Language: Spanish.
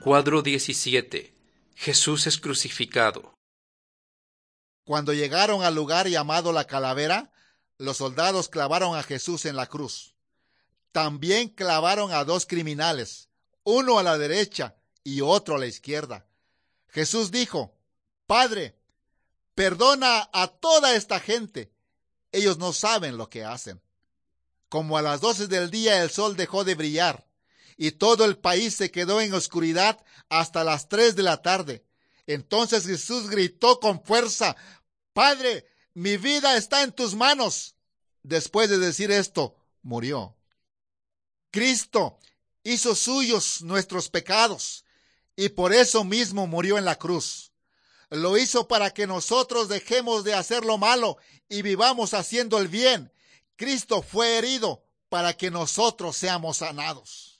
Cuadro 17. Jesús es crucificado. Cuando llegaron al lugar llamado La Calavera, los soldados clavaron a Jesús en la cruz. También clavaron a 2 criminales, uno a la derecha y otro a la izquierda. Jesús dijo: Padre, perdona a toda esta gente. Ellos no saben lo que hacen. Como a las 12 del día el sol dejó de brillar y todo el país se quedó en oscuridad hasta las 3 de la tarde. Entonces Jesús gritó con fuerza: Padre, mi vida está en tus manos. Después de decir esto, murió. Cristo hizo suyos nuestros pecados y por eso mismo murió en la cruz. Lo hizo para que nosotros dejemos de hacer lo malo y vivamos haciendo el bien. Cristo fue herido para que nosotros seamos sanados.